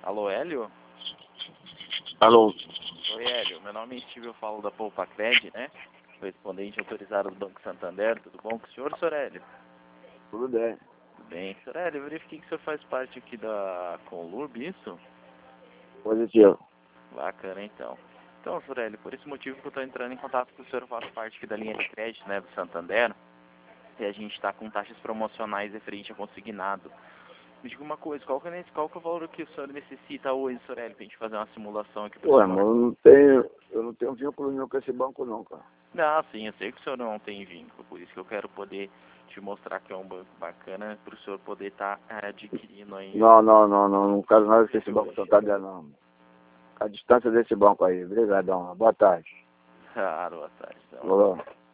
Alô, Hélio? Alô? Oi, Hélio. Meu nome é Steve, eu falo da Poupacred, né? Correspondente autorizado do Banco Santander. Tudo bom com o senhor Hélio? Tudo bem. Tudo bem. Senhor Hélio, eu verifiquei que o senhor faz parte aqui da Conlurb, isso? Positivo. Bacana, então. Então, senhor Hélio, por esse motivo que eu estou entrando em contato com o senhor, eu faço parte aqui da linha de crédito, né, do Santander. E a gente está com taxas promocionais referente a consignado. Me diga uma coisa, qual que é o valor que o senhor necessita hoje, senhor Hélio, para a gente fazer uma simulação aqui para o Ué, senhor? mas eu não tenho vínculo nenhum com esse banco não, cara. Ah, sim, eu sei que o senhor não tem vínculo, por isso que eu quero poder te mostrar que é um banco bacana para o senhor poder estar adquirindo aí. Não quero nada com esse banco Santander não. A distância desse banco aí. Obrigadão. Boa tarde. Claro, boa tarde. Então. Alô?